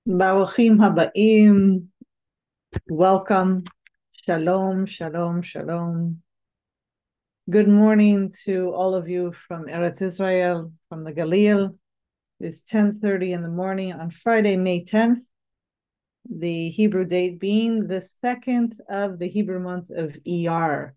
Baruchim habaim. Welcome. Shalom, shalom, shalom. Good morning to all of you from Eretz Israel, from the Galil. It's 10:30 in the morning on Friday, May 10th, the Hebrew date being the second of the Hebrew month of Iyar,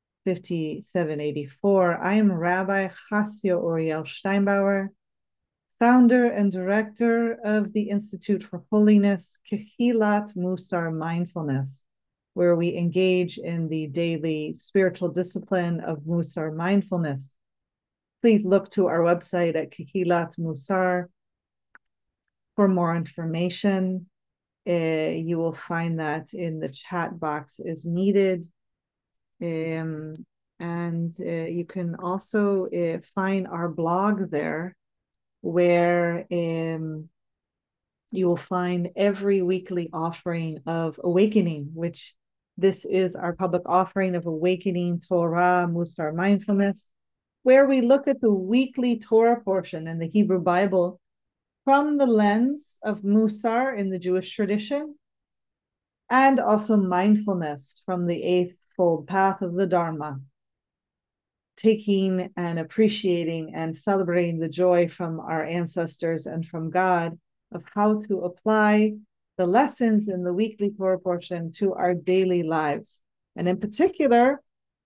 5784. I am Rabbi Chasio Uriel Steinbauer, founder and director of the Institute for Holiness, Kehilat Musar Mindfulness, where we engage in the daily spiritual discipline of Musar mindfulness. Please look to our website at Kehilat Musar for more information. You will find that in the chat box is needed. And you can also find our blog there, where you will find every weekly offering of awakening, which this is our public offering of awakening Torah, Musar, mindfulness, where we look at the weekly Torah portion in the Hebrew Bible from the lens of Musar in the Jewish tradition, and also mindfulness from the eightfold path of the Dharma, taking and appreciating and celebrating the joy from our ancestors and from God of how to apply the lessons in the weekly Torah portion to our daily lives. And in particular,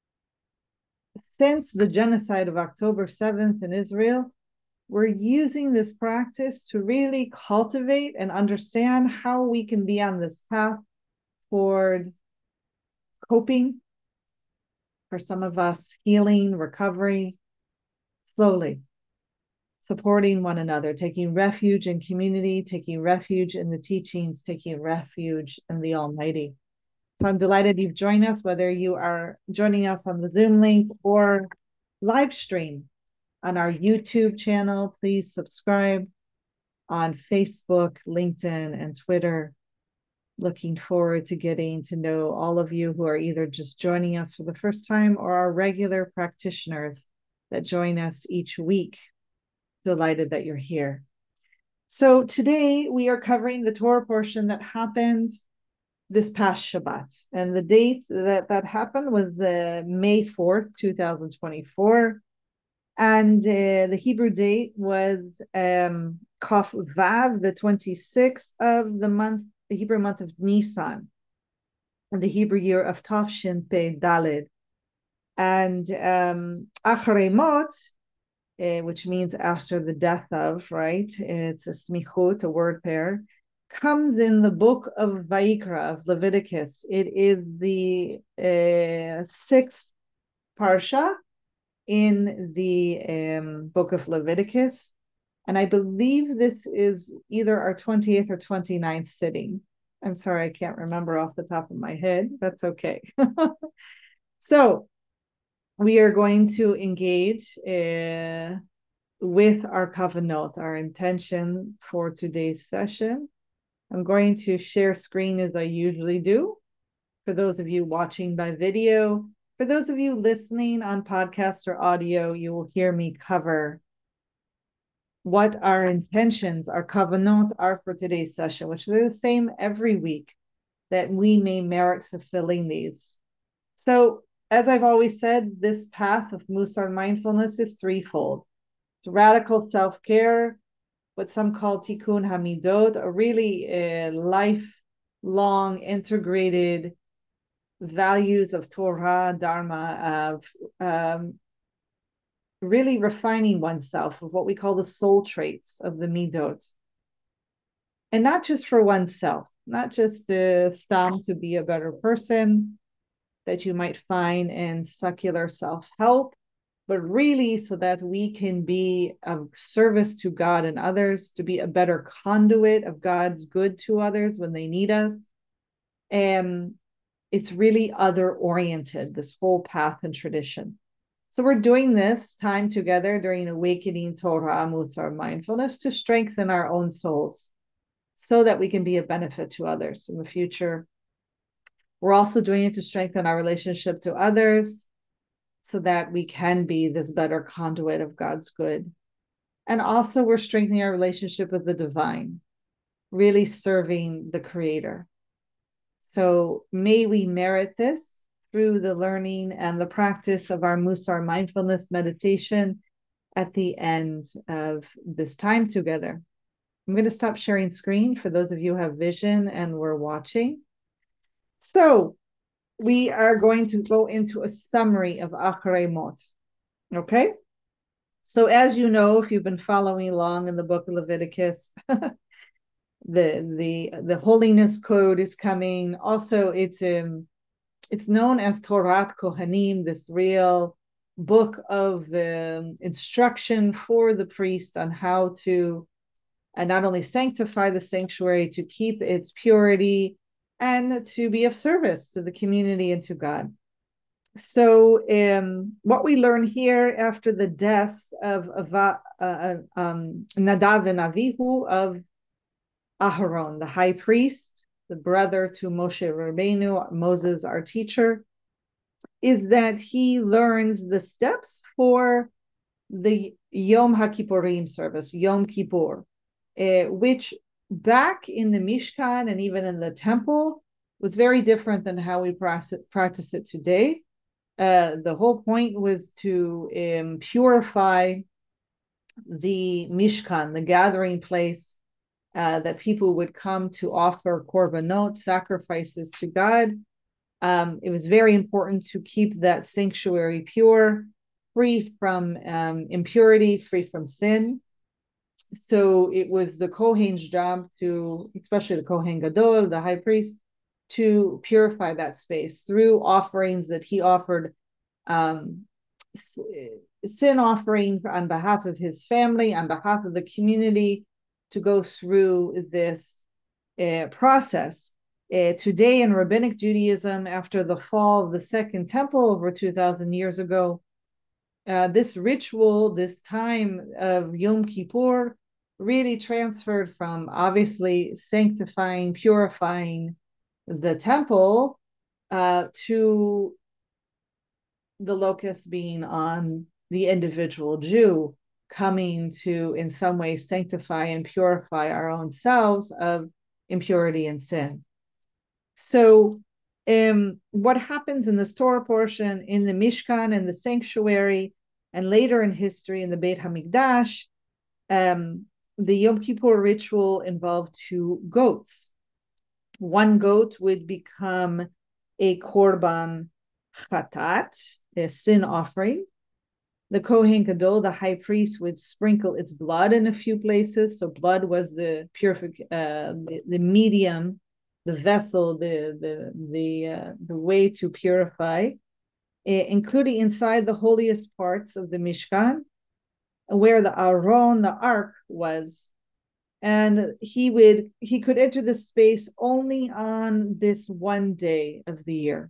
since the genocide of October 7th in Israel, we're using this practice to really cultivate and understand how we can be on this path toward coping, for some of us, healing, recovery, slowly, supporting one another, taking refuge in community, taking refuge in the teachings, taking refuge in the Almighty. So I'm delighted you've joined us, whether you are joining us on the Zoom link or live stream on our YouTube channel. Please subscribe on Facebook, LinkedIn, and Twitter. Looking forward to getting to know all of you who are either just joining us for the first time or our regular practitioners that join us each week. Delighted that you're here. So today we are covering the Torah portion that happened this past Shabbat. And the date that happened was May 4th, 2024. And the Hebrew date was Kaf Vav, the 26th of the month, the Hebrew month of Nisan, and the Hebrew year of Tafshin Pei Daled. And Acharei Mot, which means after the death of, right? It's a smichut, a word pair, comes in the book of Vayikra, of Leviticus. It is the sixth parsha in the book of Leviticus. And I believe this is either our 20th or 29th sitting. I'm sorry, I can't remember off the top of my head. That's okay. So we are going to engage with our kavanot, our intention for today's session. I'm going to share screen as I usually do. For those of you watching by video, for those of you listening on podcast or audio, you will hear me cover what our intentions, our kavanot are for today's session, which are the same every week, that we may merit fulfilling these. So, as I've always said, this path of Musar mindfulness is threefold. It's radical self-care, what some call tikkun hamidot, a really lifelong integrated values of Torah, Dharma, of really refining oneself, of what we call the soul traits of the midot. And not just for oneself, not just stam to be a better person that you might find in secular self-help, but really so that we can be of service to God and others, to be a better conduit of God's good to others when they need us. And it's really other-oriented, this whole path and tradition. So we're doing this time together during Awakening Torah, Musar, mindfulness, to strengthen our own souls so that we can be a benefit to others in the future. We're also doing it to strengthen our relationship to others so that we can be this better conduit of God's good. And also we're strengthening our relationship with the divine. really serving the Creator. So may we merit this through the learning and the practice of our Musar mindfulness meditation at the end of this time together. I'm going to stop sharing screen for those of you who have vision and were watching. So we are going to go into a summary of Acharei Mot. Okay? So as you know, if you've been following along in the book of Leviticus, the holiness code is coming. Also, it's known as Torat Kohanim, this real book of instruction for the priest on how to not only sanctify the sanctuary, to keep its purity, and to be of service to the community and to God. So what we learn here after the death of Nadav and Avihu, of Aharon, the high priest, the brother to Moshe Rabbeinu, Moses, our teacher, is that he learns the steps for the Yom HaKippurim service, Yom Kippur, which back in the Mishkan and even in the temple was very different than how we practice it today. The whole point was to purify the Mishkan, the gathering place, that people would come to offer korbanot, sacrifices to God. It was very important to keep that sanctuary pure, free from impurity, free from sin. So it was the Kohen's job to, especially the Kohen Gadol, the high priest, to purify that space through offerings that he offered, sin offering on behalf of his family, on behalf of the community, to go through this process. Today in Rabbinic Judaism, after the fall of the Second Temple over 2,000 years ago, this ritual, this time of Yom Kippur, really transferred from obviously sanctifying, purifying the temple to the locus being on the individual Jew, coming to in some way sanctify and purify our own selves of impurity and sin. So what happens in this Torah portion in the Mishkan and the sanctuary, and later in history in the Beit HaMikdash, the Yom Kippur ritual involved 2 goats. One goat would become a korban chatat, a sin offering. The Kohen Gadol, the high priest, would sprinkle its blood in a few places. So blood was the medium, the vessel, the way to purify, including inside the holiest parts of the Mishkan, where the Aron, the ark, was. And he could enter the space only on this one day of the year.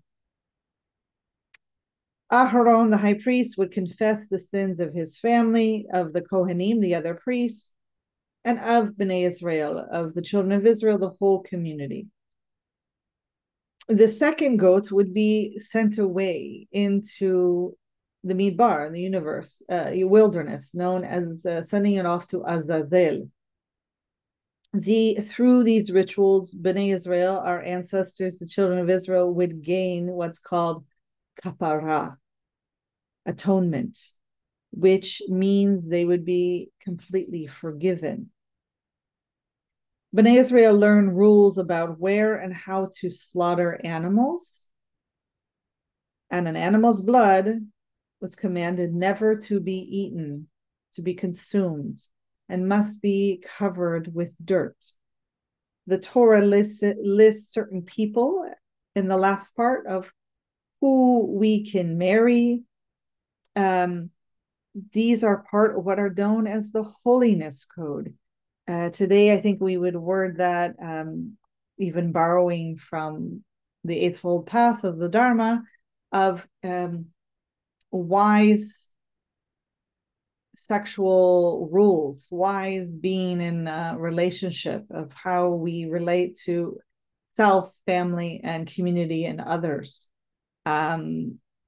Aharon, the high priest, would confess the sins of his family, of the Kohanim, the other priests, and of Bnei Israel, of the children of Israel, the whole community. The second goat would be sent away into the Midbar, the universe, wilderness, known as sending it off to Azazel. Through these rituals, Bnei Israel, our ancestors, the children of Israel, would gain what's called kapara, atonement, which means they would be completely forgiven. Bnei Israel learned rules about where and how to slaughter animals, and an animal's blood was commanded never to be eaten, to be consumed, and must be covered with dirt. The Torah lists certain people in the last part of who we can marry. These are part of what are known as the holiness code. Today, I think we would word that, even borrowing from the Eightfold Path of the Dharma, of wise sexual rules, wise being in a relationship, of how we relate to self, family, and community and others.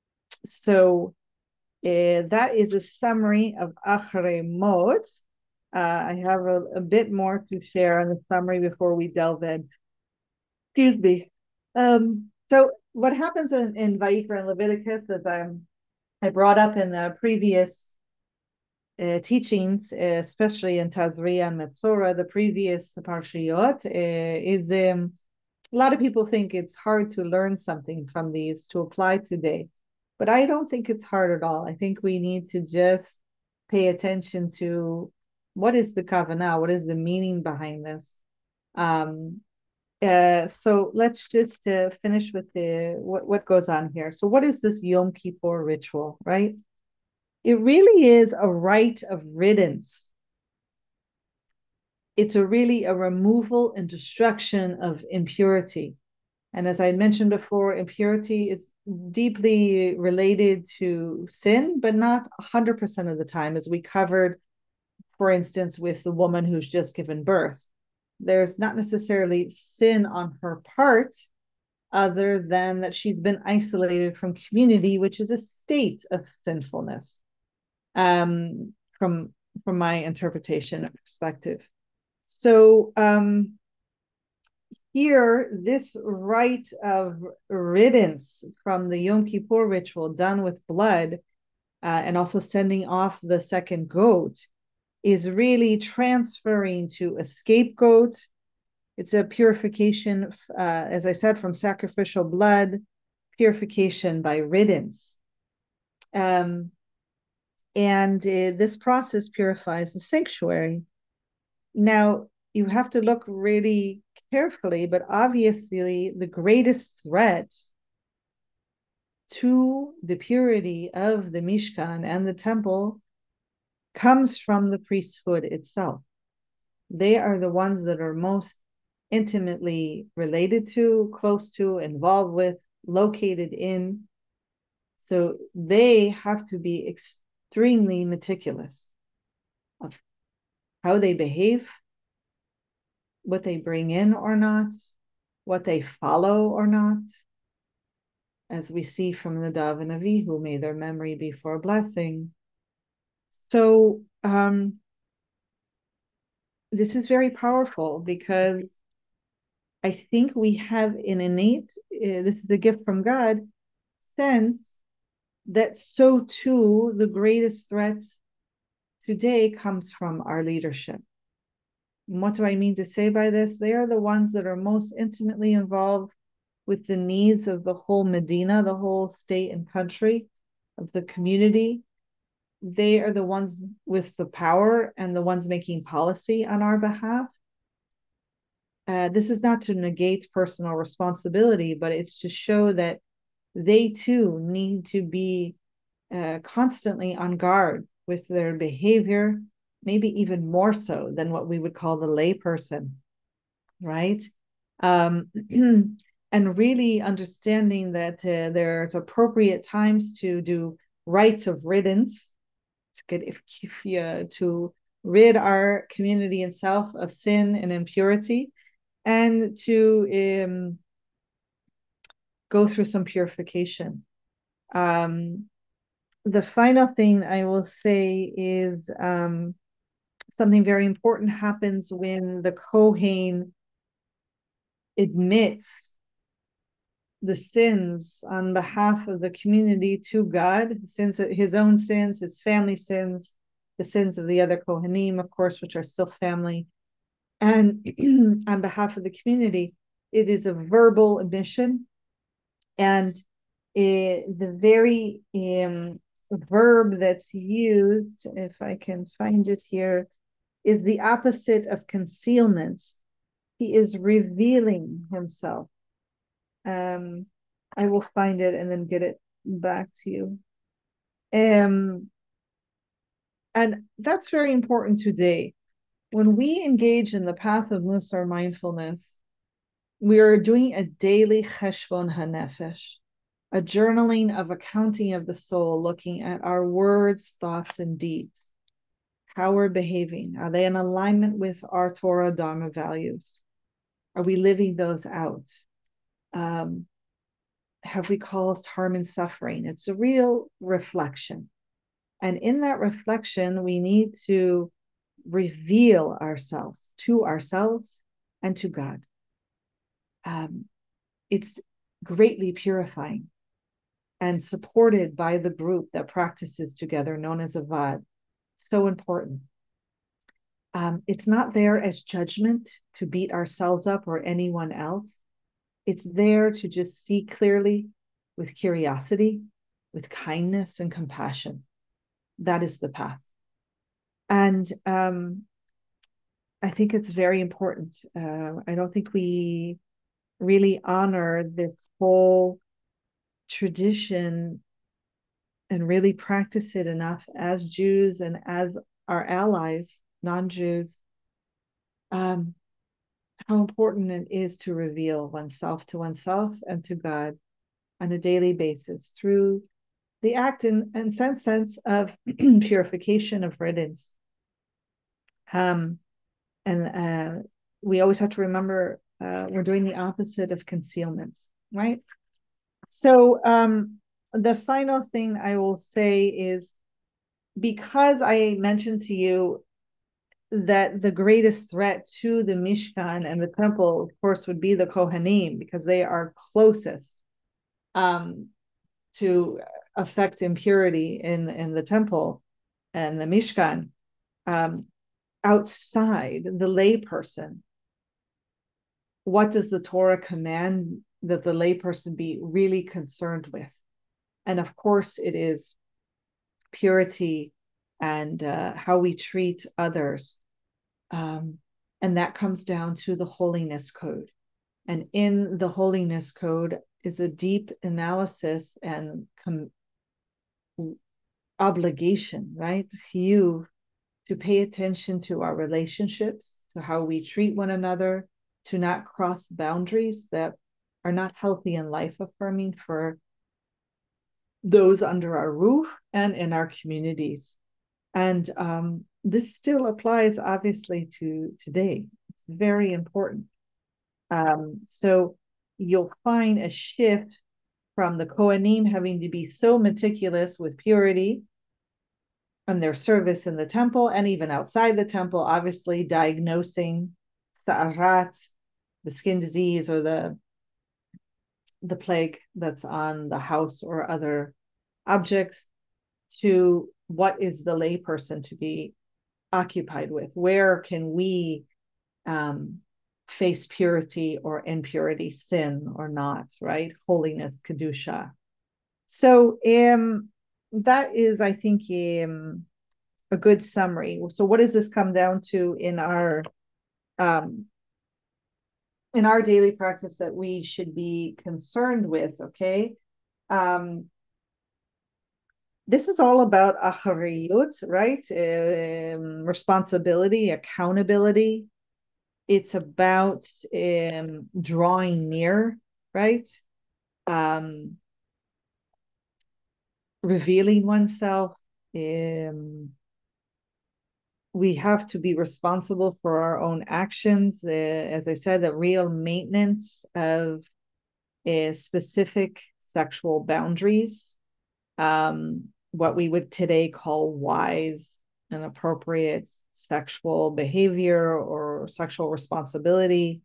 So that is a summary of Acharei Mot. I have a bit more to share on the summary before we delve in. Excuse me. So what happens in Vayikra and Leviticus, as I brought up in the previous teachings, especially in Tazria and Metzora, the previous parshiyot, is a lot of people think it's hard to learn something from these to apply today, but I don't think it's hard at all. I think we need to just pay attention to what is the kavanah, what is the meaning behind this. So let's just finish with what goes on here. So what is this Yom Kippur ritual, right? It really is a rite of riddance. It's really a removal and destruction of impurity. And as I mentioned before, impurity is deeply related to sin, but not 100% of the time, as we covered, for instance, with the woman who's just given birth. There's not necessarily sin on her part, other than that she's been isolated from community, which is a state of sinfulness, from my interpretation and perspective. So here, this rite of riddance from the Yom Kippur ritual done with blood, and also sending off the second goat, is really transferring to a scapegoat. It's a purification, as I said, from sacrificial blood, purification by riddance. And this process purifies the sanctuary. Now, you have to look really carefully, but obviously the greatest threat to the purity of the Mishkan and the temple comes from the priesthood itself. They are the ones that are most intimately related to, close to, involved with, located in. So they have to be extremely meticulous of how they behave, what they bring in or not, what they follow or not, as we see from Nadav and Avihu, may their memory be for a blessing. So this is very powerful, because I think we have an innate, this is a gift from God, sense that so too the greatest threat today comes from our leadership. And what do I mean to say by this? They are the ones that are most intimately involved with the needs of the whole Medina, the whole state and country, of the community. They are the ones with the power and the ones making policy on our behalf. This is not to negate personal responsibility, but it's to show that they too need to be constantly on guard with their behavior, maybe even more so than what we would call the lay person, right? And really understanding that there's appropriate times to do rites of riddance, to rid our community and self of sin and impurity, and to go through some purification. The final thing I will say is something very important happens when the Kohen admits the sins on behalf of the community to God, his own sins, his family sins, the sins of the other Kohanim, of course, which are still family, and on behalf of the community. It is a verbal admission, and the very verb that's used, if I can find it here, is the opposite of concealment. He is revealing himself. I will find it and then get it back to you. And that's very important today. When we engage in the path of Musar mindfulness, we are doing a daily cheshbon hanefesh, a journaling of accounting of the soul, looking at our words, thoughts, and deeds. How we're behaving. Are they in alignment with our Torah Dharma values? Are we living those out? Have we caused harm and suffering? It's a real reflection. And in that reflection, we need to reveal ourselves and to God. It's greatly purifying and supported by the group that practices together, known as Avad. So important. It's not there as judgment to beat ourselves up or anyone else. It's there to just see clearly with curiosity, with kindness and compassion. That is the path. And I think it's very important. I don't think we really honor this whole tradition and really practice it enough as Jews and as our allies, non-Jews, how important it is to reveal oneself to oneself and to God on a daily basis through the act and sense of purification, of riddance. And we always have to remember we're doing the opposite of concealment, right? So the final thing I will say is, because I mentioned to you that the greatest threat to the Mishkan and the temple, of course, would be the Kohanim, because they are closest to affect impurity in the temple and the Mishkan. Outside, the layperson, what does the Torah command that the layperson be really concerned with? And of course, it is purity and how we treat others. And that comes down to the holiness code. And in the holiness code is a deep analysis and obligation, right? You to pay attention to our relationships, to how we treat one another, to not cross boundaries that are not healthy and life affirming for those under our roof and in our communities. And this still applies, obviously, to today. It's very important. So you'll find a shift from the Kohanim having to be so meticulous with purity and their service in the temple and even outside the temple, obviously diagnosing sa'arat, the skin disease or the plague that's on the house or other objects, to what is the layperson to be occupied with? Where can we face purity or impurity, sin or not, right? Holiness, kedusha. So that is, I think, a good summary. So what does this come down to in our daily practice that we should be concerned with? Okay. This is all about achariyut, right? Responsibility, accountability. It's about drawing near, right? Revealing oneself. We have to be responsible for our own actions. As I said, the real maintenance of specific sexual boundaries. What we would today call wise and appropriate sexual behavior or sexual responsibility.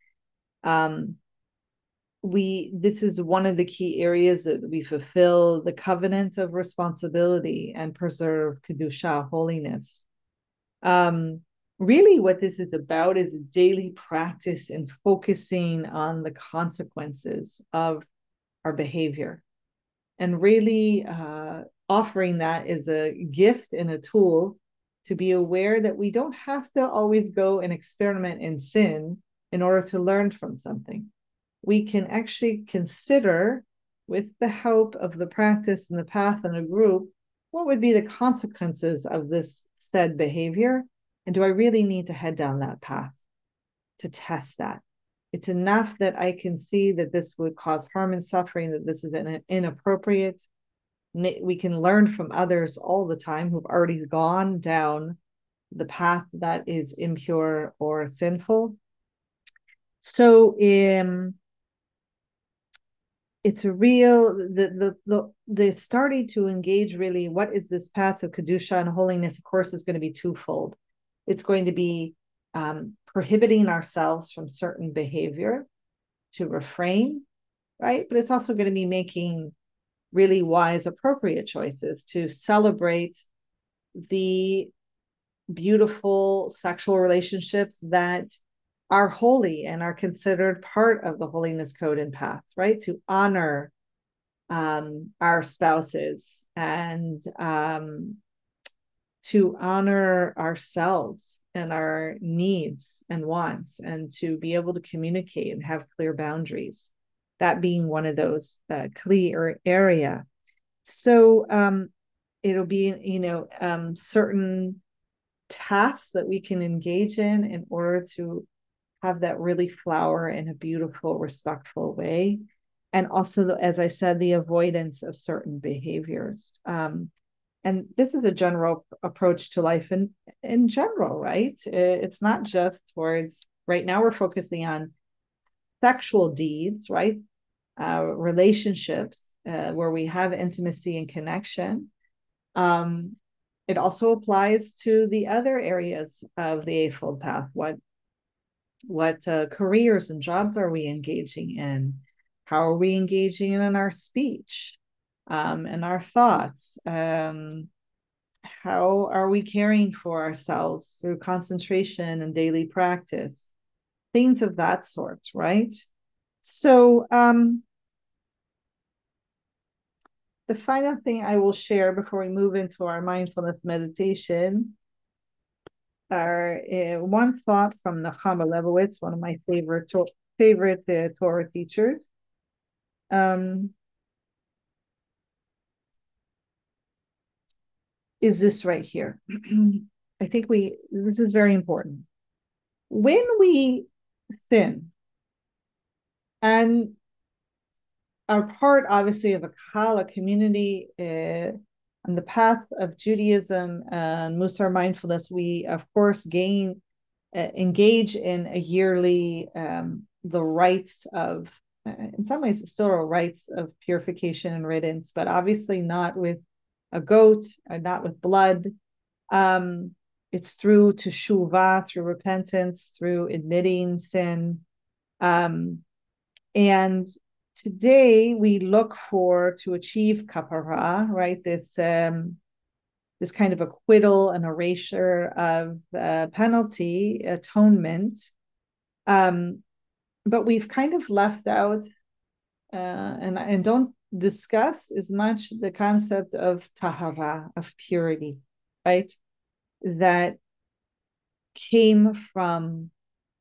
This is one of the key areas that we fulfill the covenant of responsibility and preserve kedusha, holiness. Really what this is about is a daily practice in focusing on the consequences of our behavior, and really offering that as a gift and a tool to be aware that we don't have to always go and experiment in sin in order to learn from something. We can actually consider, with the help of the practice and the path and a group, what would be the consequences of this said behavior? And do I really need to head down that path to test that? It's enough that I can see that this would cause harm and suffering, that this is inappropriate. We can learn from others all the time who've already gone down the path that is impure or sinful. So it's a real, the starting to engage really, what is this path of kedusha and holiness, of course, is going to be twofold. It's going to be prohibiting ourselves from certain behavior to refrain, right? But it's also going to be making really wise, appropriate choices to celebrate the beautiful sexual relationships that are holy and are considered part of the holiness code and path, right? To honor our spouses and to honor ourselves and our needs and wants, and to be able to communicate and have clear boundaries. That being one of those clear area. So it'll be, certain tasks that we can engage in order to have that really flower in a beautiful, respectful way. And also, as I said, the avoidance of certain behaviors. And this is a general approach to life in general, right? It's not just towards, right now we're focusing on sexual deeds, right? Relationships where we have intimacy and connection. It also applies to the other areas of the Eightfold Path. What careers and jobs are we engaging in? How are we engaging in our speech and our thoughts? How are we caring for ourselves through concentration and daily practice? Things of that sort, right? So the final thing I will share before we move into our mindfulness meditation are one thought from Nechama Leibowitz, one of my favorite Torah teachers. Is this right here? I think this is very important. When we sin and are part, obviously, of a Kala community on the path of Judaism and Musar mindfulness, we, of course, engage in a yearly, the rites of, in some ways, it's still a rites of purification and riddance, but obviously not with a goat, not with blood. It's through teshuvah, through repentance, through admitting sin. And today we look to achieve kapara, right? This kind of acquittal and erasure of penalty, atonement. But we've kind of left out and don't discuss as much the concept of tahara, of purity, right? That came from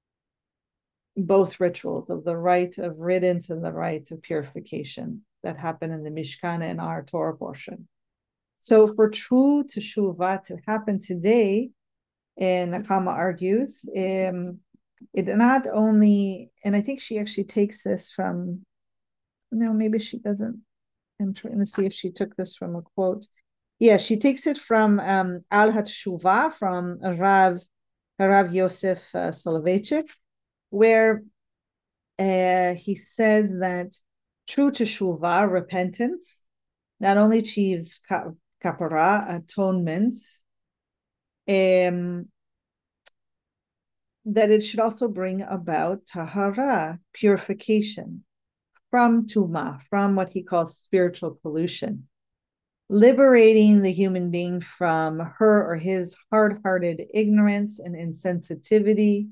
both rituals of the rite of riddance and the rite of purification that happen in the Mishkan and our Torah portion. So for true teshuvah to happen today, and Nechama argues, it not only, and I think she actually takes this from, no, maybe she doesn't. I'm trying to see if she took this from a quote. Yeah, she takes it from Al HaTeshuvah, from Rav Yosef Soloveitchik, where he says that true teshuvah, repentance, not only achieves kapara, atonement, that it should also bring about tahara, purification, from tuma, from what he calls spiritual pollution, liberating the human being from her or his hard-hearted ignorance and insensitivity.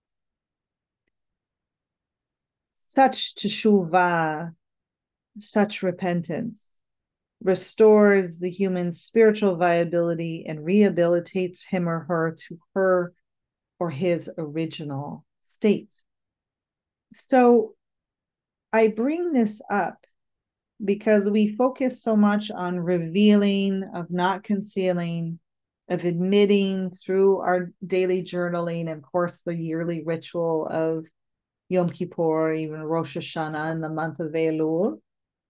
Such teshuvah, such repentance, restores the human's spiritual viability and rehabilitates him or her to her or his original state. So I bring this up because we focus so much on revealing, of not concealing, of admitting through our daily journaling, and of course the yearly ritual of Yom Kippur, even Rosh Hashanah in the month of Elul.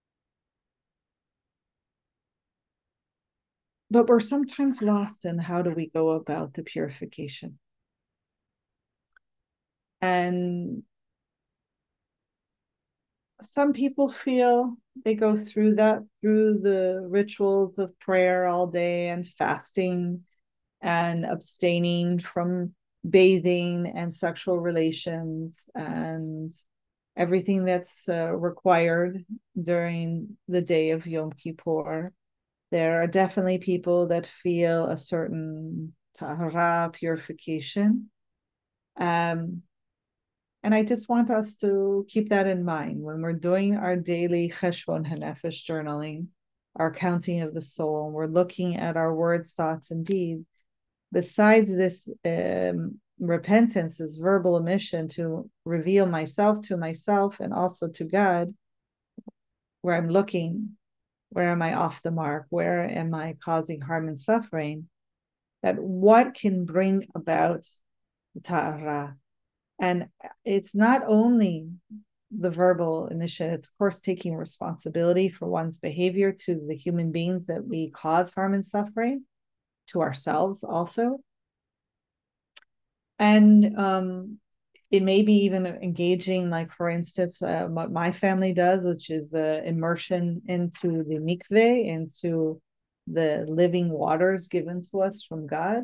But we're sometimes lost in how do we go about the purification. And some people feel they go through the rituals of prayer all day and fasting, and abstaining from bathing and sexual relations and everything that's required during the day of Yom Kippur. There are definitely people that feel a certain tahara, purification. Um, and I just want us to keep that in mind when we're doing our daily cheshbon hanefesh journaling, our counting of the soul, and we're looking at our words, thoughts, and deeds. Besides this repentance, this verbal admission to reveal myself to myself and also to God, where I'm looking, where am I off the mark? Where am I causing harm and suffering? That what can bring about ta'ara? And it's not only the verbal initiative, it's of course taking responsibility for one's behavior to the human beings that we cause harm and suffering, to ourselves also. And it may be even engaging, like for instance, what my family does, which is immersion into the mikveh, into the living waters given to us from God.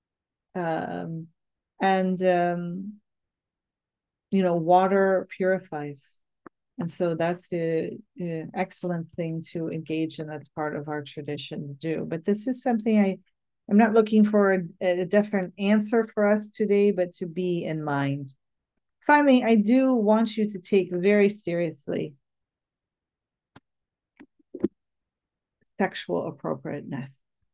And water purifies. And so that's an excellent thing to engage in. That's part of our tradition to do. But this is something I'm not looking for a different answer for us today, but to be in mind. Finally, I do want you to take very seriously sexual appropriateness.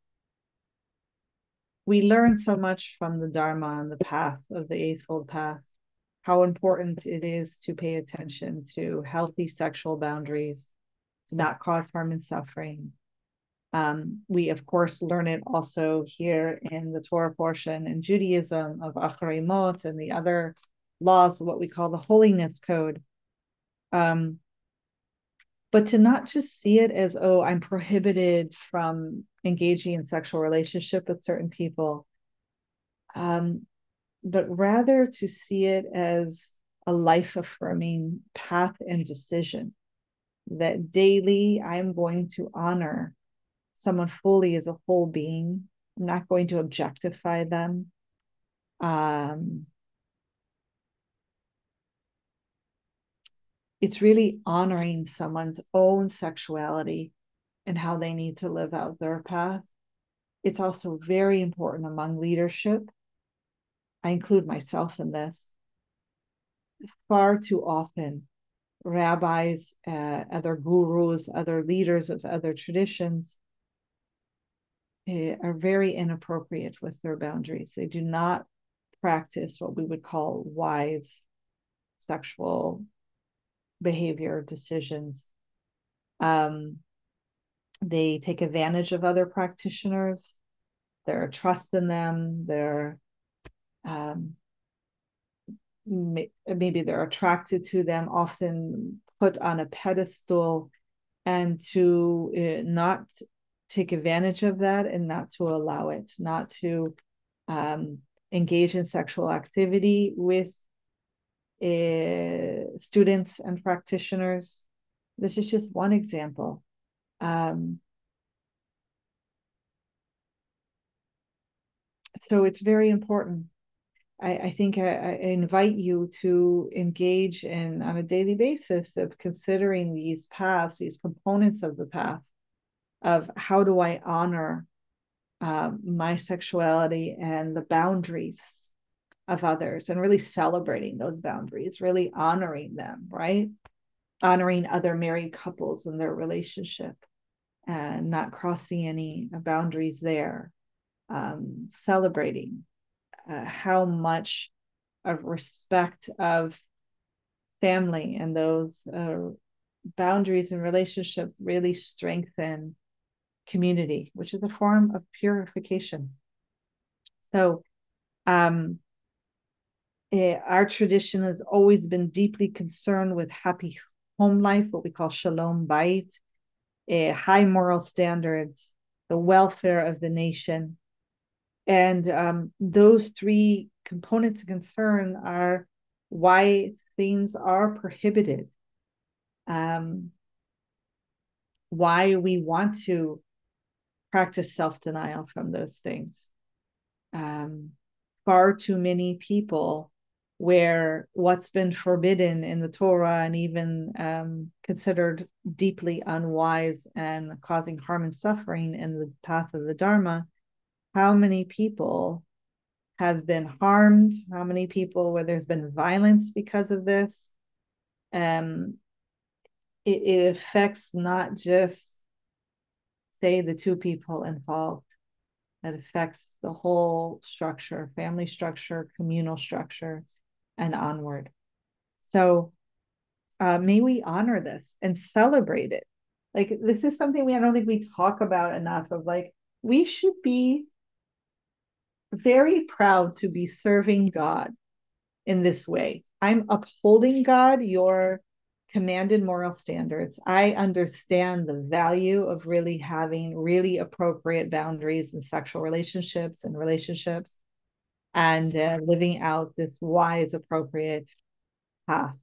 We learn so much from the Dharma and the path of the Eightfold Path, how important it is to pay attention to healthy sexual boundaries, to not cause harm and suffering. We, of course, learn it also here in the Torah portion in Judaism of Acharei Mot and the other laws of what we call the Holiness Code. But to not just see it as, oh, I'm prohibited from engaging in sexual relationship with certain people, but rather to see it as a life-affirming path and decision that daily I'm going to honor someone fully as a whole being. I'm not going to objectify them. It's really honoring someone's own sexuality and how they need to live out their path. It's also very important among leadership. I include myself in this. Far too often, rabbis, other gurus, other leaders of other traditions are very inappropriate with their boundaries. They do not practice what we would call wise sexual behavior decisions. They take advantage of other practitioners. They're trust in them. They're maybe they're attracted to them, often put on a pedestal, and to not take advantage of that and not to allow it, not to engage in sexual activity with students and practitioners. This is just one example. So it's very important. I think I invite you to engage in on a daily basis of considering these paths, these components of the path, of how do I honor my sexuality and the boundaries of others, and really celebrating those boundaries, really honoring them, right? Honoring other married couples and their relationship and not crossing any boundaries there. Celebrating how much of respect of family and those boundaries and relationships really strengthen community, which is a form of purification. So our tradition has always been deeply concerned with happy home life, what we call shalom bayit, high moral standards, the welfare of the nation. And those three components of concern are why things are prohibited, why we want to practice self-denial from those things. far too many people where what's been forbidden in the Torah and even considered deeply unwise and causing harm and suffering in the path of the Dharma, how many people have been harmed, how many people where there's been violence because of this. It affects not just, say, the two people involved. It affects the whole structure, family structure, communal structure, and onward. So may we honor this and celebrate it. Like, this is something I don't think we talk about enough of. Like, we should be very proud to be serving God in this way. I'm upholding, God, your commanded moral standards. I understand the value of really having really appropriate boundaries in sexual relationships and living out this wise, appropriate path,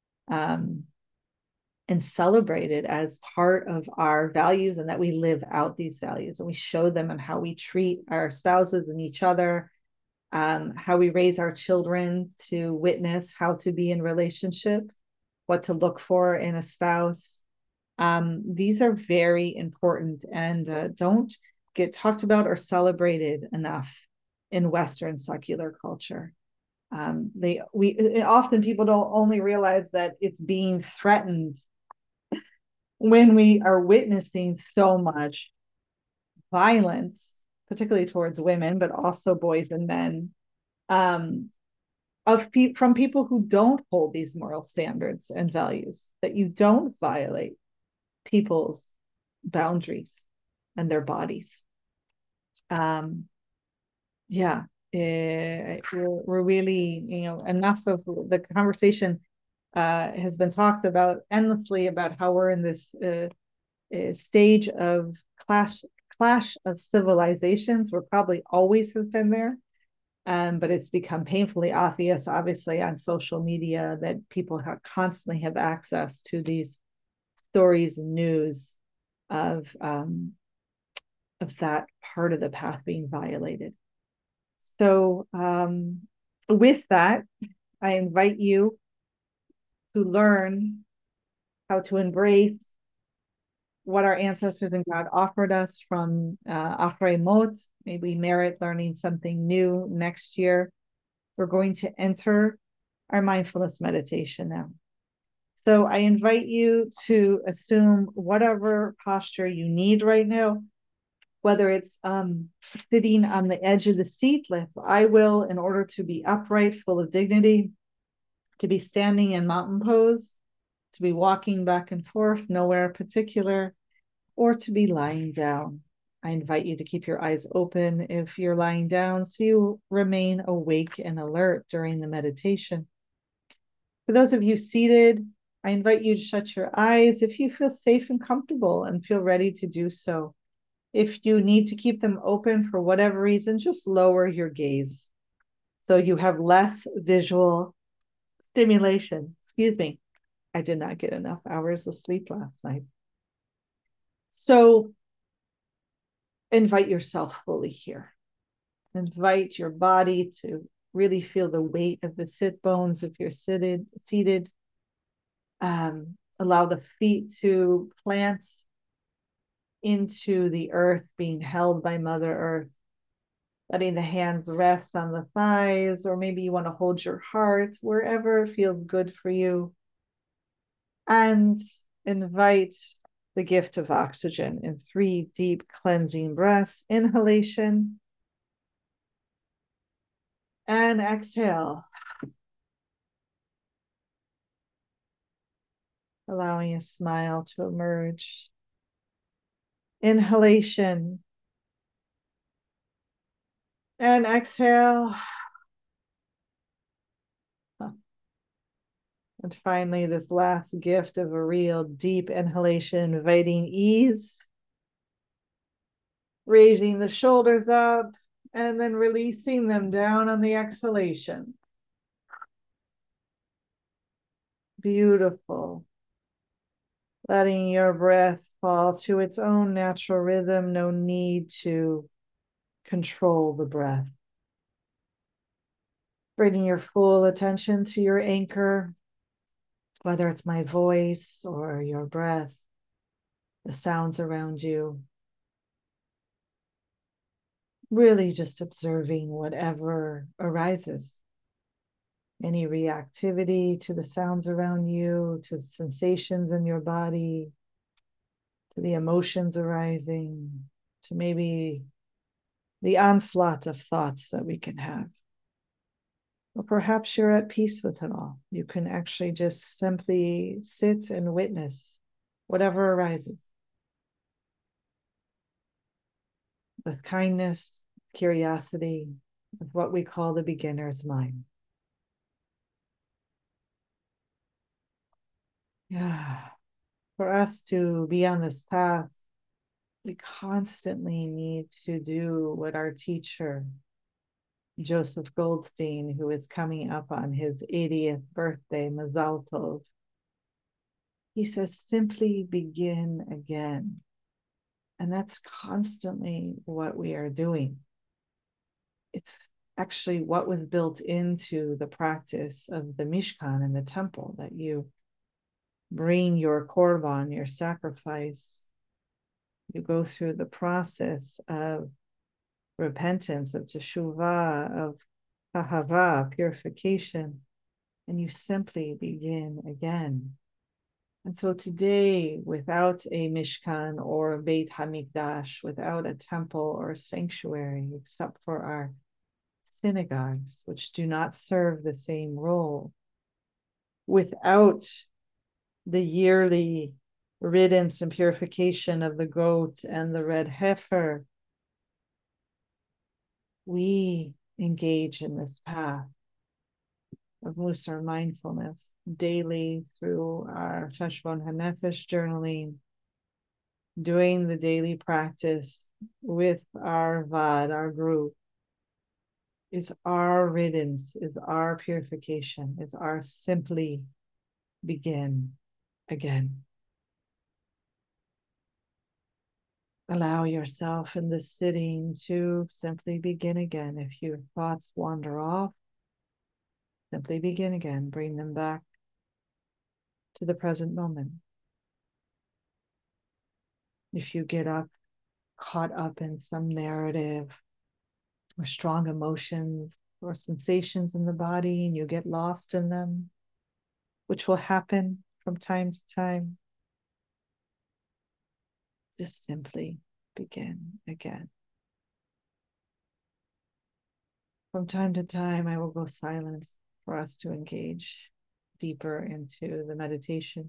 and celebrate it as part of our values, and that we live out these values and we show them in how we treat our spouses and each other, how we raise our children to witness how to be in relationships, what to look for in a spouse. These are very important and don't get talked about or celebrated enough in Western secular culture. Often people don't only realize that it's being threatened when we are witnessing so much violence, particularly towards women, but also boys and men, from people who don't hold these moral standards and values, that you don't violate people's boundaries and their bodies. Yeah, we're really, enough of the conversation has been talked about endlessly about how we're in this stage of clash of civilizations. We're probably always have been there, but it's become painfully obvious, obviously, on social media that people constantly have access to these stories and news of that part of the path being violated. So with that, I invite you to learn how to embrace what our ancestors and God offered us from Achrei Mot. Maybe we merit learning something new next year. We're going to enter our mindfulness meditation now. So I invite you to assume whatever posture you need right now, whether it's sitting on the edge of the seat, as I will, in order to be upright, full of dignity, to be standing in mountain pose, to be walking back and forth, nowhere particular, or to be lying down. I invite you to keep your eyes open if you're lying down, so you remain awake and alert during the meditation. For those of you seated, I invite you to shut your eyes if you feel safe and comfortable and feel ready to do so. If you need to keep them open for whatever reason, just lower your gaze so you have less visual stimulation. Excuse me. I did not get enough hours of sleep last night. So invite yourself fully here. Invite your body to really feel the weight of the sit bones if you're seated. Allow the feet to plant into the earth, being held by Mother Earth. Letting the hands rest on the thighs, or maybe you want to hold your heart, wherever feels good for you. And invite the gift of oxygen in 3 deep cleansing breaths. Inhalation and exhale. Allowing a smile to emerge. Inhalation and exhale. And finally, this last gift of a real deep inhalation, inviting ease, raising the shoulders up, and then releasing them down on the exhalation. Beautiful. Letting your breath fall to its own natural rhythm, no need to control the breath. Bringing your full attention to your anchor, whether it's my voice or your breath, the sounds around you. Really just observing whatever arises. Any reactivity to the sounds around you, to the sensations in your body, to the emotions arising, to maybe the onslaught of thoughts that we can have. Or perhaps you're at peace with it all. You can actually just simply sit and witness whatever arises with kindness, curiosity, with what we call the beginner's mind. Yeah. For us to be on this path, we constantly need to do what our teacher, Joseph Goldstein, who is coming up on his 80th birthday, Mazal Tov, he says, simply begin again. And that's constantly what we are doing. It's actually what was built into the practice of the Mishkan and the temple, that you bring your korban, your sacrifice. You go through the process of repentance, of teshuvah, of ahava, purification, and you simply begin again. And so today, without a Mishkan or a Beit Hamikdash, without a temple or a sanctuary, except for our synagogues, which do not serve the same role, without the yearly riddance and purification of the goat and the red heifer, we engage in this path of Musar mindfulness daily through our Cheshbon HaNefesh journaling, doing the daily practice with our VAD, our group. Is our riddance, is our purification, is our simply begin again. Allow yourself in this sitting to simply begin again. If your thoughts wander off, simply begin again. Bring them back to the present moment. If you get up, caught up in some narrative or strong emotions or sensations in the body, and you get lost in them, which will happen from time to time, just simply begin again. From time to time, I will go silent for us to engage deeper into the meditation.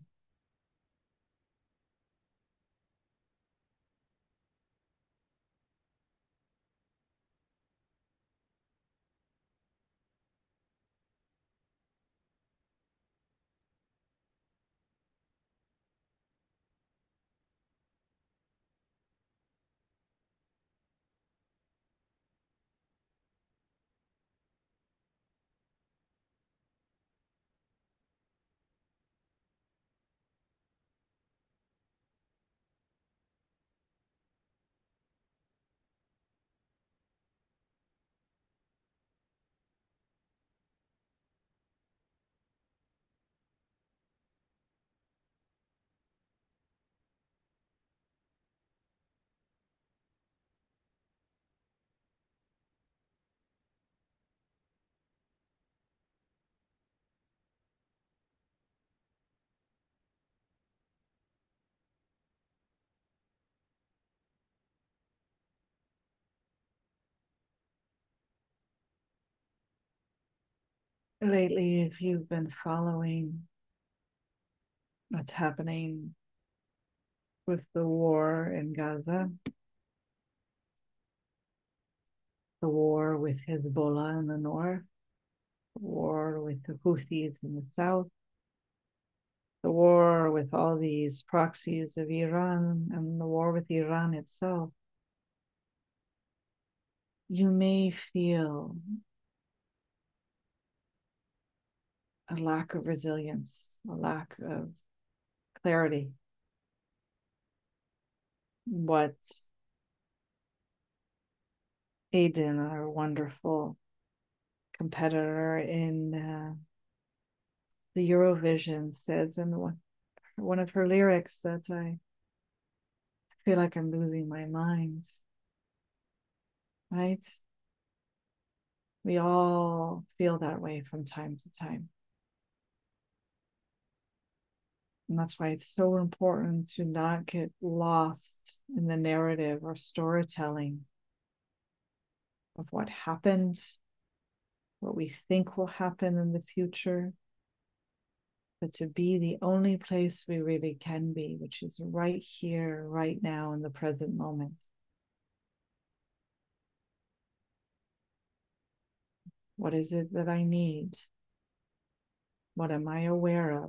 Lately, if you've been following what's happening with the war in Gaza, the war with Hezbollah in the north, the war with the Houthis in the south, the war with all these proxies of Iran, and the war with Iran itself, you may feel a lack of resilience, a lack of clarity. What Aiden, our wonderful competitor in the Eurovision says in one of her lyrics that I feel like I'm losing my mind, right? We all feel that way from time to time. And that's why it's so important to not get lost in the narrative or storytelling of what happened, what we think will happen in the future, but to be the only place we really can be, which is right here, right now, in the present moment. What is it that I need? What am I aware of?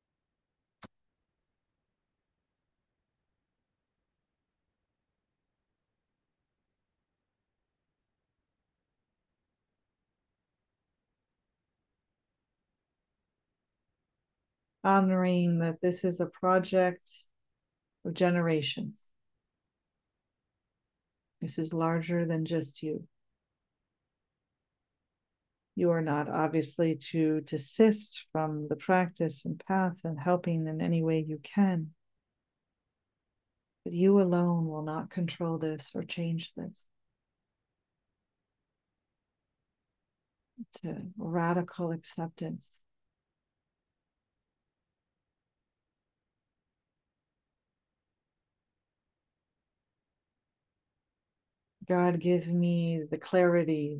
Honoring that this is a project of generations. This is larger than just you. You are not obviously to desist from the practice and path and helping in any way you can. But you alone will not control this or change this. It's a radical acceptance. God, give me the clarity,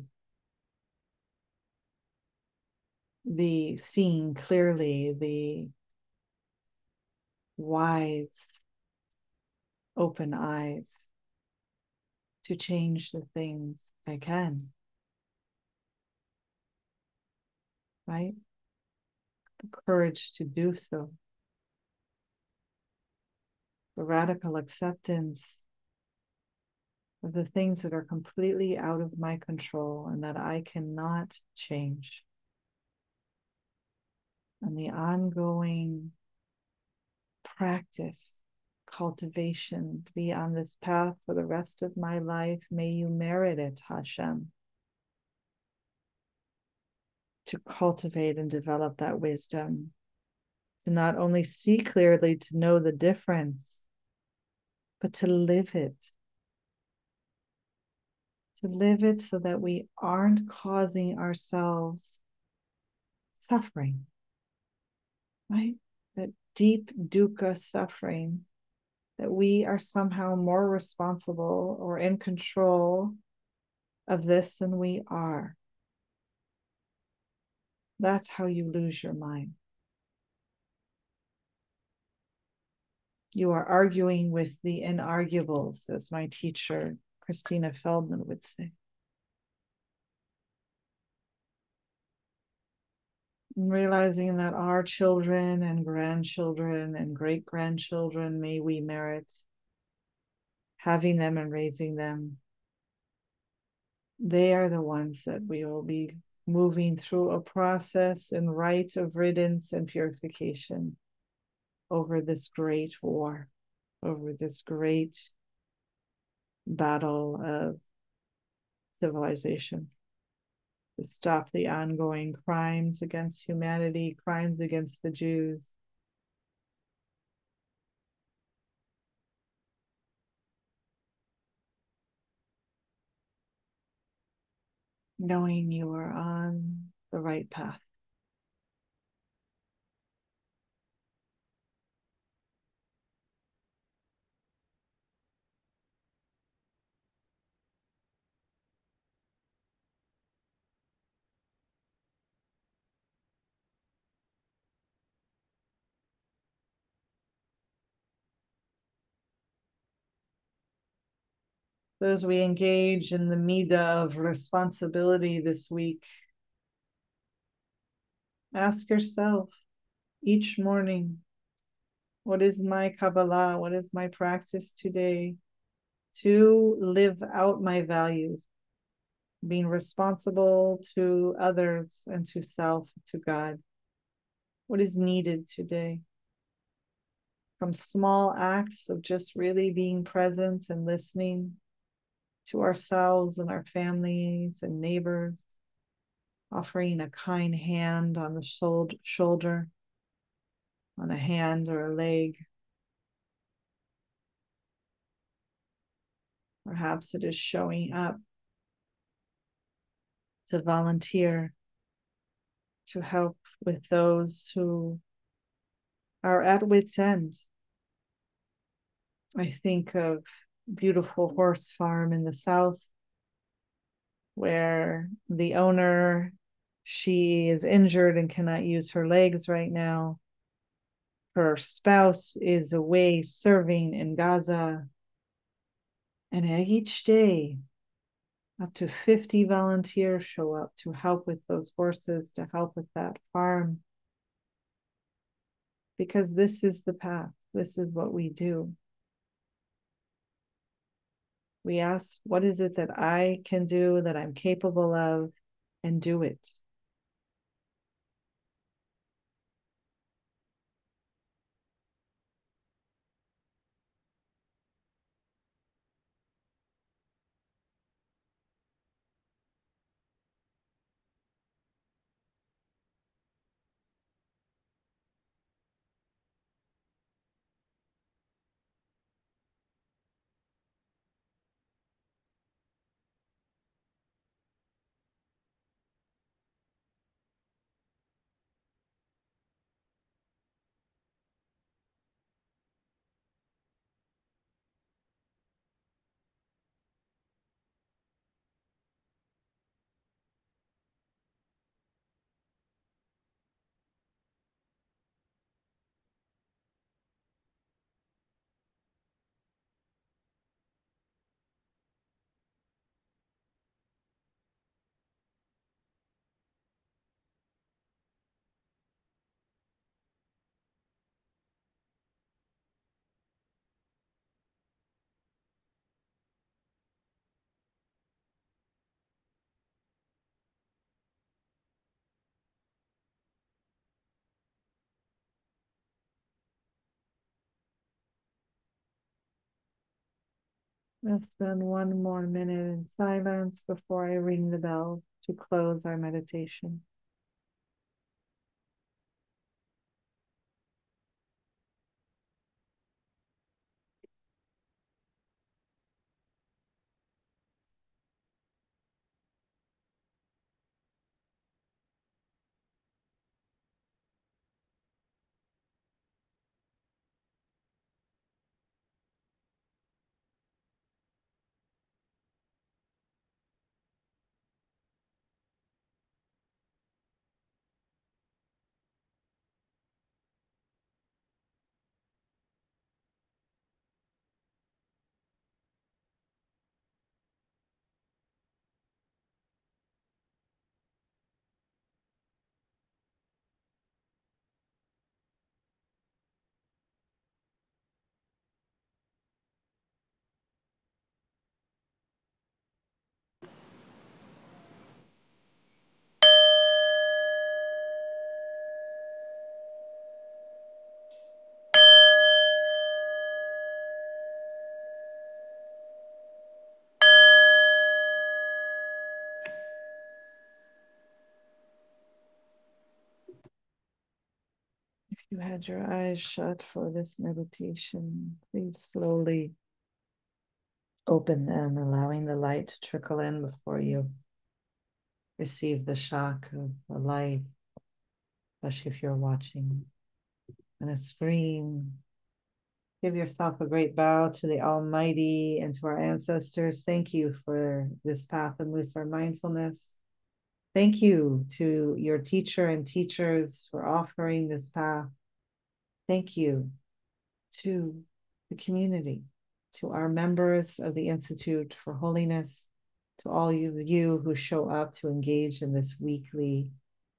the seeing clearly, the wise, open eyes to change the things I can. Right? The courage to do so. The radical acceptance of the things that are completely out of my control and that I cannot change. And the ongoing practice, cultivation to be on this path for the rest of my life. May you merit it, Hashem, to cultivate and develop that wisdom, to not only see clearly, to know the difference, but to live it. To live it so that we aren't causing ourselves suffering, right? That deep dukkha suffering, that we are somehow more responsible or in control of this than we are. That's how you lose your mind. You are arguing with the inarguables, as my teacher, Christina Feldman, would say. And realizing that our children and grandchildren and great-grandchildren, may we merit having them and raising them. They are the ones that we will be moving through a process in rite of riddance and purification over this great war, over this great battle of civilizations, to stop the ongoing crimes against humanity, crimes against the Jews. Knowing you are on the right path. So as we engage in the midah of responsibility this week, ask yourself each morning, what is my Kabbalah? What is my practice today to live out my values, being responsible to others and to self, to God? What is needed today? From small acts of just really being present and listening to ourselves and our families and neighbors, offering a kind hand on the shoulder, on a hand or a leg. Perhaps it is showing up to volunteer, to help with those who are at wit's end. I think of beautiful horse farm in the south where the owner, she is injured and cannot use her legs right now. Her spouse is away serving in Gaza. And each day, up to 50 volunteers show up to help with those horses, to help with that farm. Because this is the path. This is what we do. We ask, what is it that I can do, that I'm capable of, and do it. Let's spend one more minute in silence before I ring the bell to close our meditation. If you had your eyes shut for this meditation, please slowly open them, allowing the light to trickle in before you receive the shock of the light, especially if you're watching on a screen. Give yourself a great bow to the Almighty and to our ancestors. Thank you for this path of Musar mindfulness. Thank you to your teacher and teachers for offering this path. Thank you to the community, to our members of the Institute for Holiness, to all of you who show up to engage in this weekly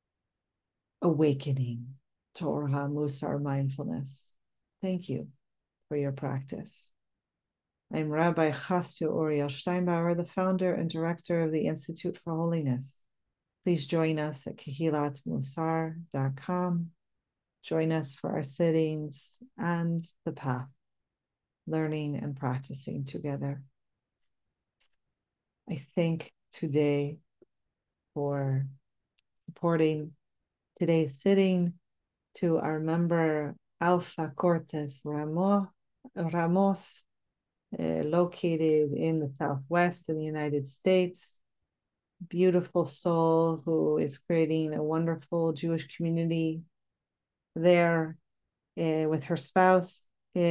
awakening to Orha Musar mindfulness. Thank you for your practice. I'm Rabbi Chasya Uriel Steinbauer, the founder and director of the Institute for Holiness. Please join us at kehilatmusar.com. Join us for our sittings and the path, learning and practicing together. I thank today for supporting today's sitting, to our member Alpha Cortes Ramos, located in the Southwest in the United States. Beautiful soul who is creating a wonderful Jewish community there with her spouse,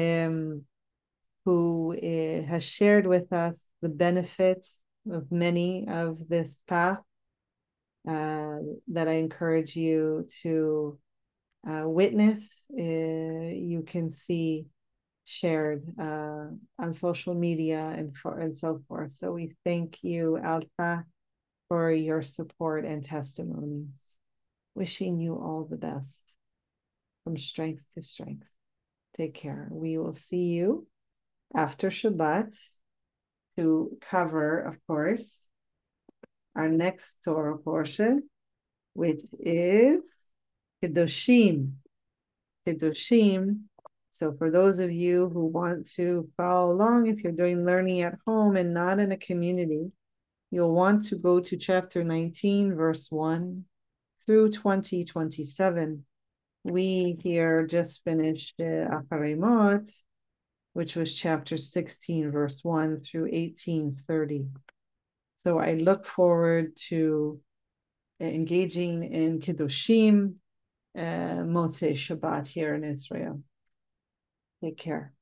who has shared with us the benefits of many of this path, that I encourage you to witness. You can see shared on social media and so forth. So we thank you, Alfa, for your support and testimonies. Wishing you all the best from strength to strength. Take care. We will see you after Shabbat to cover, of course, our next Torah portion, which is Kedoshim. Kedoshim. So for those of you who want to follow along, if you're doing learning at home and not in a community, you'll want to go to chapter 19, verse 1 through 20:27. We here just finished Acharei Mot, which was chapter 16, verse 1 through 18:30. So I look forward to engaging in Kiddushim, Motzei Shabbat here in Israel. Take care.